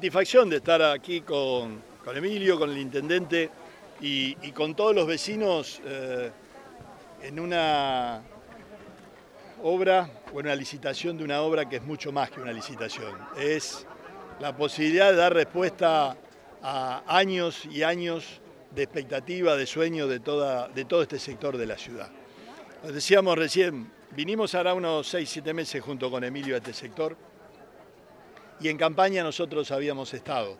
satisfacción de estar aquí con Emilio, con el intendente y con todos los vecinos en una obra o en una licitación de una obra que es mucho más que una licitación. Es la posibilidad de dar respuesta a años y años de expectativa, de sueño de todo este sector de la ciudad. Lo decíamos recién, vinimos ahora unos 6-7 meses junto con Emilio a este sector y en campaña nosotros habíamos estado,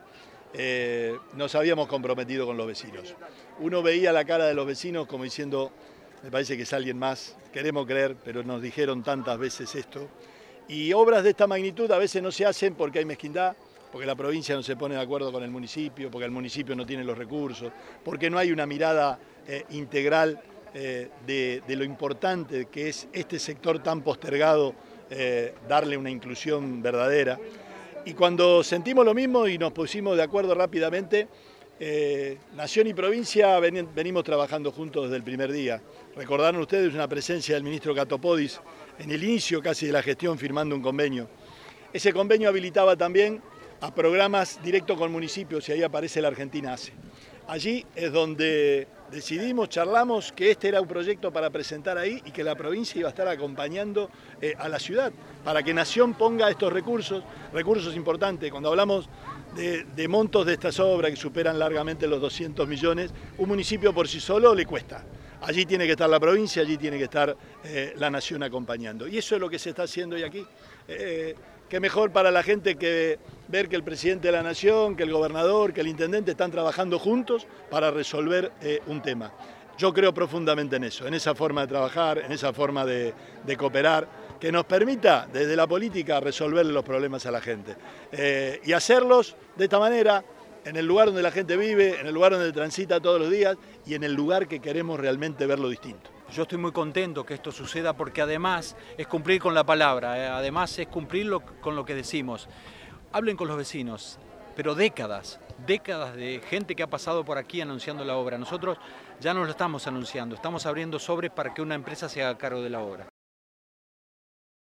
nos habíamos comprometido con los vecinos. Uno veía la cara de los vecinos como diciendo, me parece que es alguien más, queremos creer, pero nos dijeron tantas veces esto. Y obras de esta magnitud a veces no se hacen porque hay mezquindad, porque la provincia no se pone de acuerdo con el municipio, porque el municipio no tiene los recursos, porque no hay una mirada integral de lo importante que es este sector tan postergado, darle una inclusión verdadera. Y cuando sentimos lo mismo y nos pusimos de acuerdo rápidamente, Nación y provincia venimos trabajando juntos desde el primer día. Recordaron ustedes una presencia del ministro Katopodis en el inicio casi de la gestión firmando un convenio. Ese convenio habilitaba también a programas directos con municipios y ahí aparece la Argentina Hace. Allí es donde decidimos, charlamos que este era un proyecto para presentar ahí y que la provincia iba a estar acompañando a la ciudad para que Nación ponga estos recursos importantes. Cuando hablamos de montos de estas obras que superan largamente los 200 millones, un municipio por sí solo le cuesta. Allí tiene que estar la provincia, allí tiene que estar la Nación acompañando. Y eso es lo que se está haciendo hoy aquí. Qué mejor para la gente que ver que el presidente de la Nación, que el gobernador, que el intendente están trabajando juntos para resolver un tema. Yo creo profundamente en eso, en esa forma de trabajar, en esa forma de cooperar, que nos permita desde la política resolver los problemas a la gente. Y hacerlos de esta manera, en el lugar donde la gente vive, en el lugar donde transita todos los días y en el lugar que queremos realmente verlo distinto. Yo estoy muy contento que esto suceda porque además es cumplir con la palabra, además es cumplir con lo que decimos. Hablen con los vecinos, pero décadas de gente que ha pasado por aquí anunciando la obra. Nosotros ya no lo estamos anunciando, estamos abriendo sobres para que una empresa se haga cargo de la obra.